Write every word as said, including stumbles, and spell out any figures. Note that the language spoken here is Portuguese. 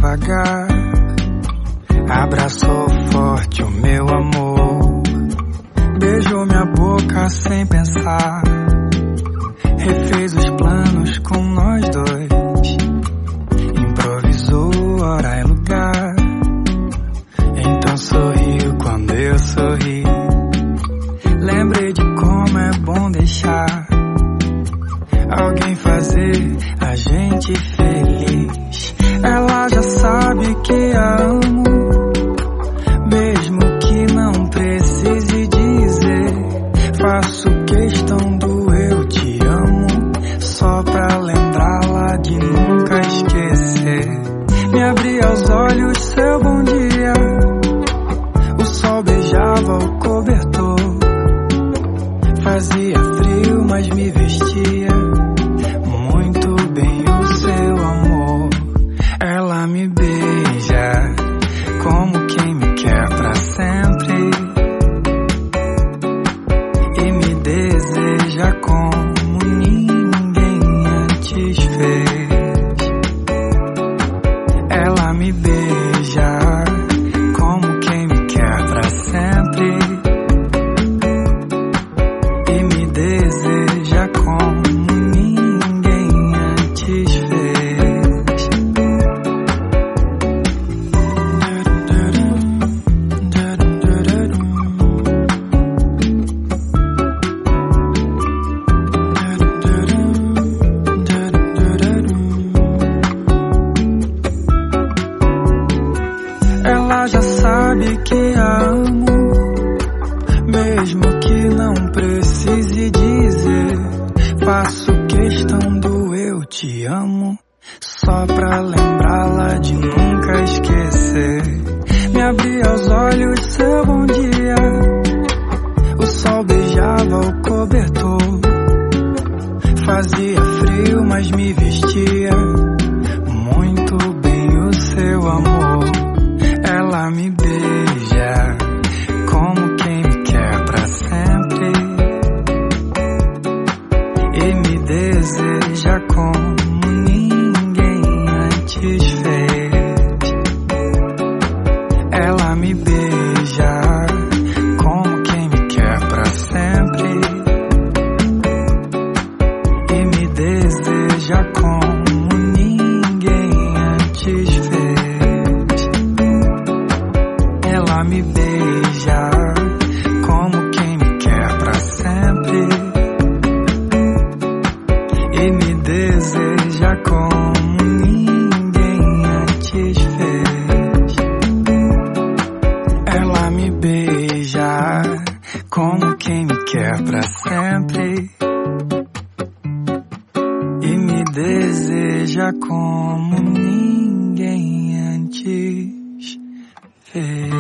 devagar, abraçou forte o meu amor, beijou minha boca sem pensar, refez os planos com nós dois, improvisou hora e lugar, então sorriu quando eu sorri, lembrei de como é bom deixar alguém fazer a gente feliz. Ela já sabe que a amo, mesmo que não precise dizer. Faço questão do eu te amo, só pra lembrá-la de nunca esquecer. Me abri aos olhos, seu bom dia, o sol beijava o cobertor, fazia frio, mas me vestia muito bem o seu amor. Ela me beija como quem me quer pra sempre e me deseja como ninguém antes fez. Ela me beija como quem me quer pra sempre e me deseja como ninguém antes fez. Ela já sabe que a amo, mesmo que não precise dizer. Faço questão do eu te amo, só pra lembrá-la de nunca esquecer. Me abri aos olhos, seu bom dia, o sol beijava o cobertor, fazia frio, mas me vestia muito bem o seu amor. Ela me beija como quem me quer pra sempre e me deseja como ninguém antes fez. Ela me beija como quem me quer pra sempre e me deseja como ninguém antes fez. Ela me beija como quem me quer pra sempre e me deseja como ninguém antes fez. Ela me beija como quem me quer pra sempre e me deseja como ninguém antes fez.